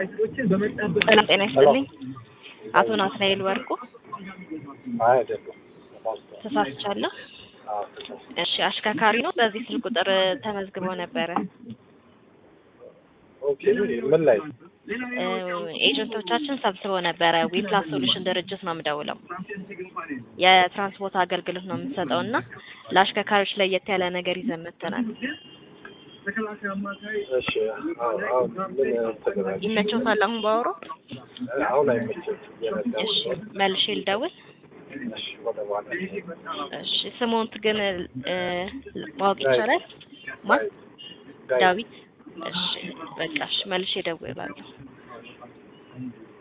ሰላም ጤና ይስጥልኝ። አቶ ናትናኤል ወርቁ አይደለም ተሳስቻለሁ። እሺ አሽከርካሪ ነው። በዚህ ስልክ ቁጥር ተመዝግቦ ነበረ። ኦኬ ምን ላይ ኤጀንቶቻችን ሰብስበው ነበረ። ዊፕላስ ሶሉሽን ድርጅት ነው የምደውለው። የትራንስፖርት አገልግሎት ነው የምንሰጠውና ለአሽከርካሪዎች ለየት ያለ ነገር ይዘን መጥተናል። እሺ አሁን ምን ተገናኝ ይመቸውታል አሁን ባወሩ? አሁን አይመችም። እሺ መልሼ ልደውል። እሺ ወደ በኋላ እሺ ስሞት ግን ማወቅ ይቻላል? ማን? ዳዊት። እሺ በቃ እሺ መልሼ እደውላለሁ።